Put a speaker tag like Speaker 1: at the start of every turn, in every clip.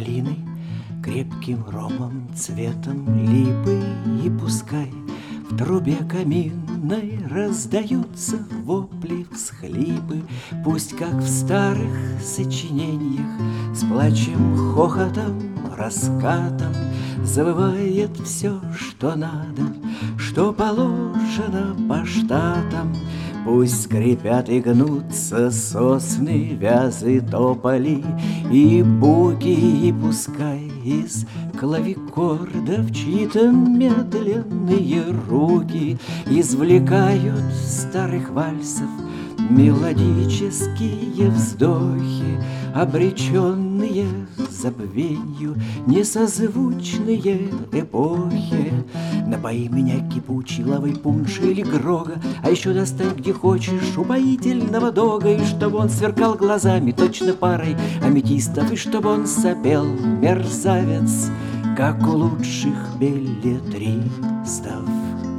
Speaker 1: малиной, крепким ромом, цветом липы. И пускай в трубе каминной раздаются вопли, всхлипы, пусть, как в старых сочинениях, с плачем, хохотом, раскатом завывает все, что надо, что положено по штатам. Пусть скрипят и гнутся сосны, вязы, тополи и буки, и пускай из клавикордов чьи-то медленные руки извлекают старых вальсов мелодические вздохи, обреченные забвенью, несозвучные эпохи. Напои меня кипучей лавой пунша или грога, а еще достань где хочешь упоительного дога, и чтобы он сверкал глазами точно парой аметистов, и чтобы он сопел, мерзавец, как у лучших беллетристов.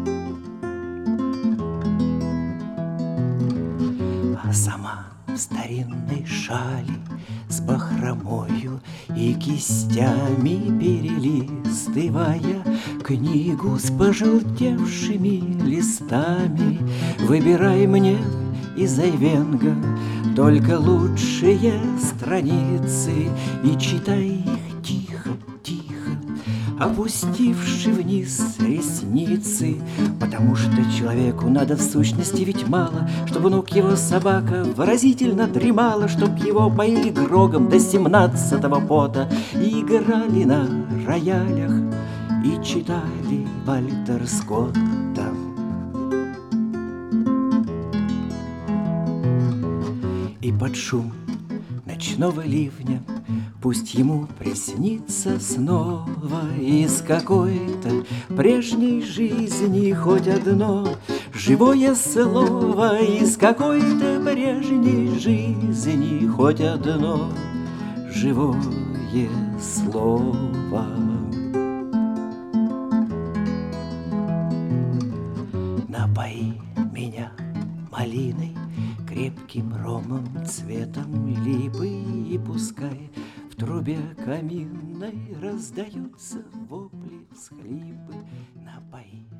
Speaker 1: А сама в старинной шали с бахромою и кистями перелистывая книгу с пожелтевшими листами, выбирай мне из Айвенго только лучшие страницы и читай их тихо-тихо, опустивши вниз ресницы, потому что человеку надо в сущности ведь мало, чтобы ног его собака выразительно дремала, чтоб его поили грогом до 17-го пота и играли на роялях и читали Вальтер Скотта. И под шум ночного ливня пусть ему приснится снова из какой-то прежней жизни хоть одно живое слово, из какой-то прежней жизни хоть одно живое слово. Напои меня малиной, крепким ромом, цветом липы, и пускай в трубе каминной раздаются вопли, всхлипы. Напои